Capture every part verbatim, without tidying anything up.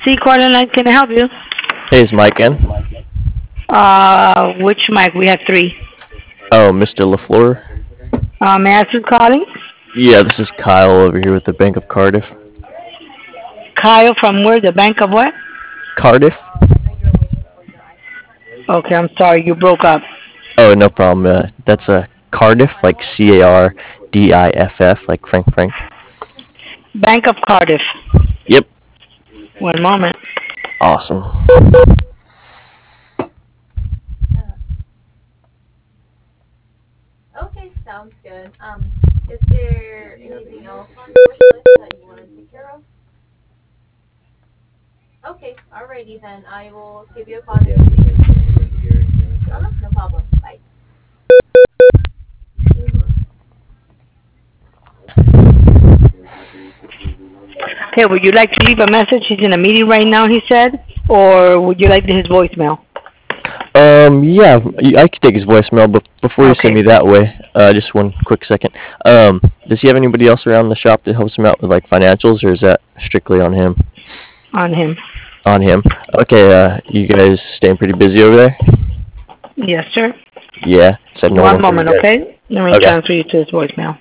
See, Carolina, can I help you? Hey, is Mike in? Uh, which Mike? We have three. Oh, mister LaFleur? Uh, may I ask who's calling? Yeah, this is Kyle over here with the Bank of Cardiff. Kyle from where? The Bank of what? Cardiff? Okay, I'm sorry, you broke up. Oh, no problem. Uh, that's uh, Cardiff, like C A R D I F F, like Frank Frank. Bank of Cardiff. Yep. One moment. Awesome. Okay, sounds good. Um, is there anything else on your wish list that you want to take care of? Okay, alrighty then. I will give you a call next week. Uh-huh, no problem. Bye. Okay, would you like to leave a message? He's in a meeting right now, he said. Or would you like his voicemail? Um, yeah, y- I could take his voicemail, but before you send Okay. me that way, uh, just one quick second. Um, does he have anybody else around the shop that helps him out with like financials, or is that strictly on him? On him. On him. Okay. Uh, you guys staying pretty busy over there? Yes, sir. Yeah. Is that One normal for you moment, guys? okay? Let me Okay. transfer you to his voicemail.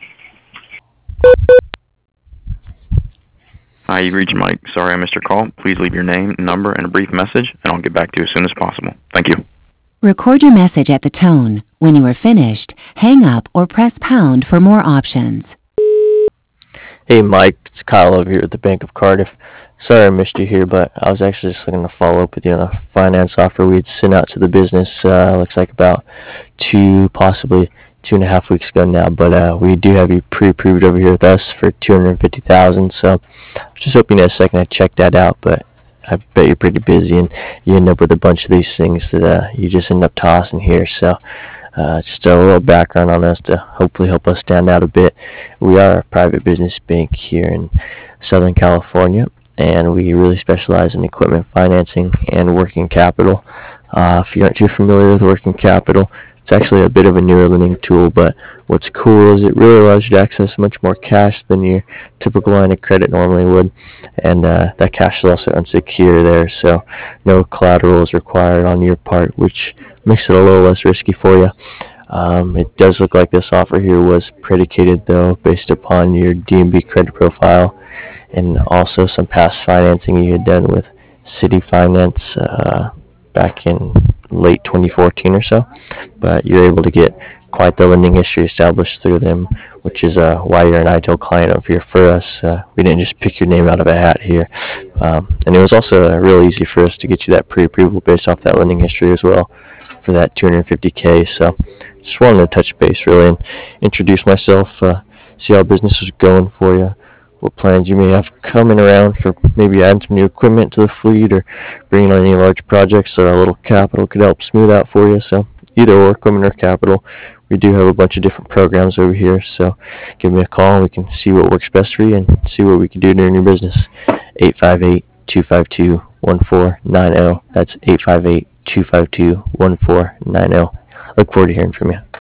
Hi, you reached Mike. Sorry I missed your call. Please leave your name, number, and a brief message, and I'll get back to you as soon as possible. Thank you. Record your message at the tone. When you are finished, hang up or press pound for more options. Hey Mike, it's Kyle over here at the Bank of Cardiff. Sorry I missed you here, but I was actually just looking to follow up with you on a finance offer we'd sent out to the business. Uh, looks like about two, possibly two and a half weeks ago now. But uh, we do have you pre-approved over here with us for two hundred fifty thousand. So I was just hoping in a second I check that out. But I bet you're pretty busy, and you end up with a bunch of these things that uh, you just end up tossing here. So. Uh, just a little background on us to hopefully help us stand out a bit. We are a private business bank here in Southern California, and we really specialize in equipment financing and working capital. Uh, if you aren't too familiar with working capital, it's actually a bit of a newer lending tool, but what's cool is it really allows you to access much more cash than your typical line of credit normally would, and uh, that cash is also unsecure there, so no collateral is required on your part, which makes it a little less risky for you. Um, it does look like this offer here was predicated, though, based upon your D and B credit profile and also some past financing you had done with City Finance uh, back in late twenty fourteen or so. But you're able to get quite the lending history established through them, which is uh, why you're an ideal client over here for us. Uh, we didn't just pick your name out of a hat here. Um, and it was also uh, real easy for us to get you that pre-approval based off that lending history as well for that two hundred fifty K. So just wanted to touch base really and introduce myself, uh, see how business is going for you, what plans you may have coming around for maybe adding some new equipment to the fleet or bringing on any large projects so a little capital could help smooth out for you. So either or, equipment or capital, we do have a bunch of different programs over here. So give me a call and we can see what works best for you and see what we can do during your business. eight five eight, two five two, one four nine zero. That's eight five eight, two five two, one four nine zero. Look forward to hearing from you.